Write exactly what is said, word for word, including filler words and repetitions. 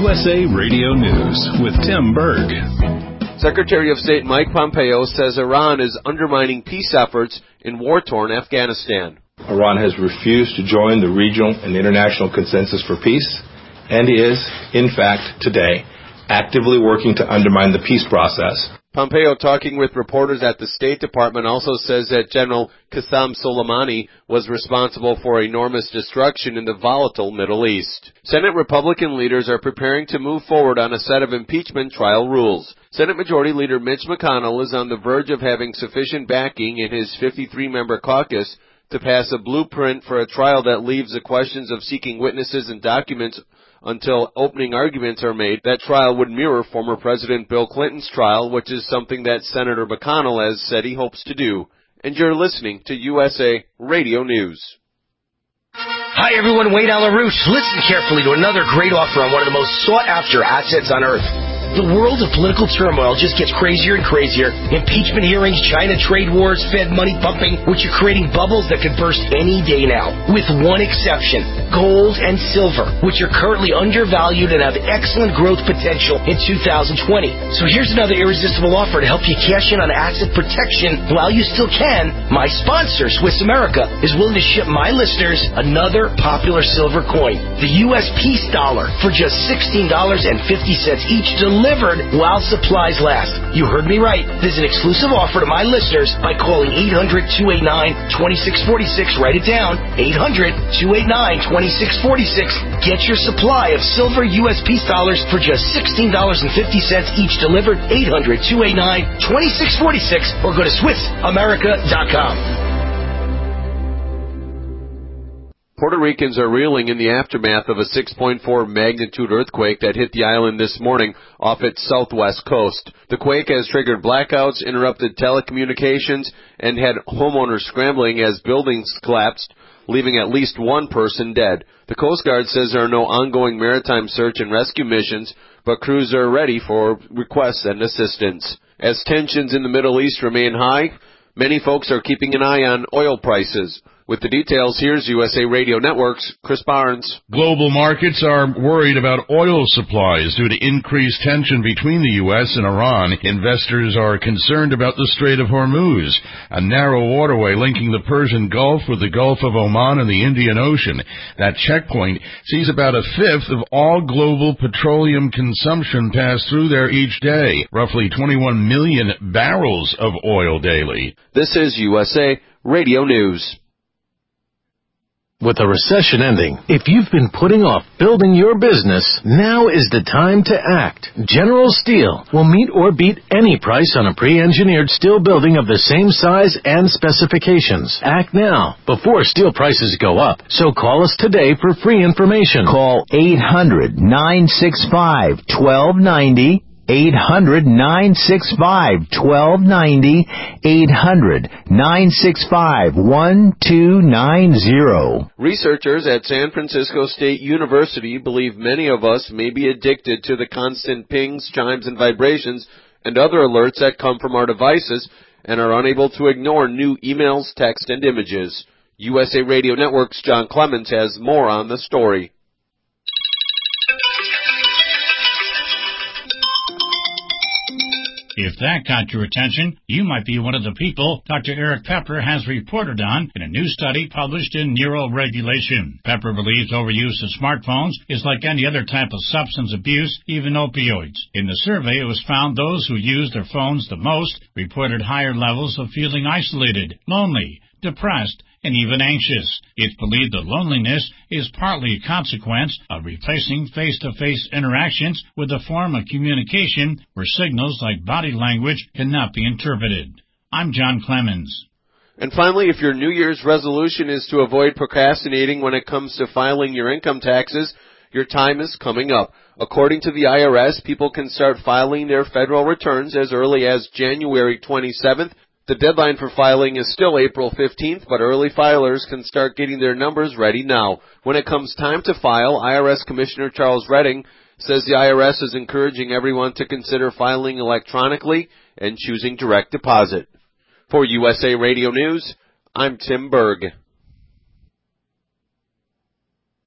U S A Radio News with Tim Berg. Secretary of State Mike Pompeo says Iran is undermining peace efforts in war-torn Afghanistan. Iran has refused to join the regional and international consensus for peace and is, in fact, today, actively working to undermine the peace process. Pompeo, talking with reporters at the State Department, also says that General Qasem Soleimani was responsible for enormous destruction in the volatile Middle East. Senate Republican leaders are preparing to move forward on a set of impeachment trial rules. Senate Majority Leader Mitch McConnell is on the verge of having sufficient backing in his fifty-three member caucus to pass a blueprint for a trial that leaves the questions of seeking witnesses and documents until opening arguments are made. That trial would mirror former President Bill Clinton's trial, which is something that Senator McConnell has said he hopes to do. And you're listening to U S A Radio News. Hi everyone, Wade Alarouche. Listen carefully to another great offer on one of the most sought-after assets on earth. The world of political turmoil just gets crazier and crazier. Impeachment hearings, China trade wars, Fed money pumping, which are creating bubbles that could burst any day now. With one exception, gold and silver, which are currently undervalued and have excellent growth potential in two thousand twenty. So here's another irresistible offer to help you cash in on asset protection while you still can. My sponsor, Swiss America, is willing to ship my listeners another popular silver coin, the U S Peace Dollar, for just sixteen dollars and fifty cents each, delivered while supplies last. You heard me right. There's an exclusive offer to my listeners by calling eight hundred, two eight nine, two six four six. Write it down, eight hundred, two eight nine, two six four six. Get your supply of silver U S Peace Dollars for just sixteen dollars and fifty cents each, delivered eight hundred, two eight nine, two six four six, or go to Swiss America dot com. Puerto Ricans are reeling in the aftermath of a six point four magnitude earthquake that hit the island this morning off its southwest coast. The quake has triggered blackouts, interrupted telecommunications, and had homeowners scrambling as buildings collapsed, leaving at least one person dead. The Coast Guard says there are no ongoing maritime search and rescue missions, but crews are ready for requests and assistance. As tensions in the Middle East remain high, many folks are keeping an eye on oil prices. With the details, here's U S A Radio Network's Chris Barnes. Global markets are worried about oil supplies due to increased tension between the U S and Iran. Investors are concerned about the Strait of Hormuz, a narrow waterway linking the Persian Gulf with the Gulf of Oman and the Indian Ocean. That checkpoint sees about a fifth of all global petroleum consumption pass through there each day, roughly twenty-one million barrels of oil daily. This is U S A Radio News. With the recession ending, if you've been putting off building your business, now is the time to act. General Steel will meet or beat any price on a pre-engineered steel building of the same size and specifications. Act now, before steel prices go up. So call us today for free information. Call eight hundred, nine six five, one two nine zero. eight hundred, nine six five, one two nine zero. eight hundred, nine six five, one two nine zero. Researchers at San Francisco State University believe many of us may be addicted to the constant pings, chimes, and vibrations and other alerts that come from our devices and are unable to ignore new emails, text, and images. U S A Radio Network's John Clemens has more on the story. If that got your attention, you might be one of the people Doctor Eric Pepper has reported on in a new study published in Neuroregulation. Pepper believes overuse of smartphones is like any other type of substance abuse, even opioids. In the survey, it was found those who used their phones the most reported higher levels of feeling isolated, lonely, depressed, and even anxious. It's believed that loneliness is partly a consequence of replacing face-to-face interactions with a form of communication where signals like body language cannot be interpreted. I'm John Clemens. And finally, if your New Year's resolution is to avoid procrastinating when it comes to filing your income taxes, your time is coming up. According to the I R S, people can start filing their federal returns as early as January twenty-seventh. The deadline for filing is still April fifteenth, but early filers can start getting their numbers ready now. When it comes time to file, I R S Commissioner Charles Redding says the I R S is encouraging everyone to consider filing electronically and choosing direct deposit. For U S A Radio News, I'm Tim Berg.